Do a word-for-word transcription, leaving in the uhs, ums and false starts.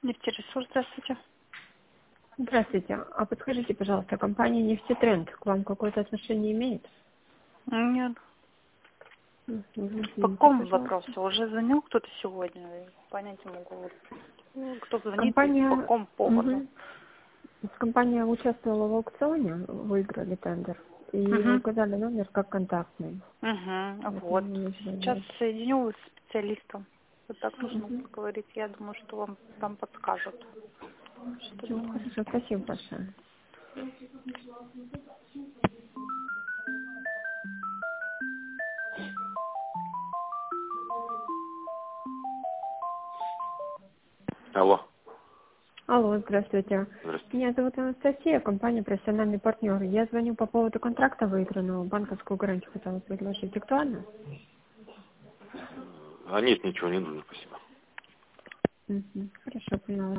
Нефтересурс, здравствуйте. Здравствуйте. А подскажите, пожалуйста, компания «Нефтетренд» к вам какое-то отношение имеет? Нет. Мгм, По извините, какому пожалуйста. вопросу? Уже звонил кто-то сегодня? Понять не могу. Вот, ну, кто звонит и по Компания, какому поводу? мгм, компания участвовала в аукционе, выиграли тендер, и вы Угу. указали номер как контактный. Угу. Поэтому Вот. мы Сейчас звонили. соединю вас с специалистом. Вот так нужно Мгм. поговорить. Я думаю, что вам там подскажут, что Ну, делать. хорошо, спасибо большое. Алло. Алло, здравствуйте. Здравствуйте. Меня зовут Анастасия, компания «Профессиональный партнер». Я звоню по поводу контракта выигранного, банковскую гарантию хотела предложить. Актуально? А нет, ничего не нужно, спасибо. Мгм. Хорошо, поняла.